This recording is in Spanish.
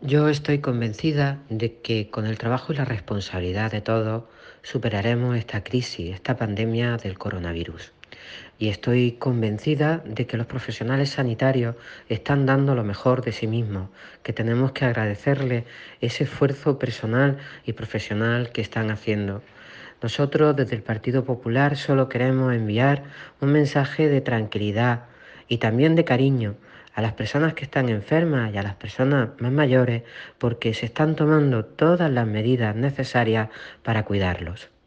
Yo estoy convencida de que con el trabajo y la responsabilidad de todos superaremos esta crisis, esta pandemia del coronavirus. Y estoy convencida de que los profesionales sanitarios están dando lo mejor de sí mismos, que tenemos que agradecerles ese esfuerzo personal y profesional que están haciendo. Nosotros desde el Partido Popular solo queremos enviar un mensaje de tranquilidad y también de cariño a las personas que están enfermas y a las personas más mayores porque se están tomando todas las medidas necesarias para cuidarlos.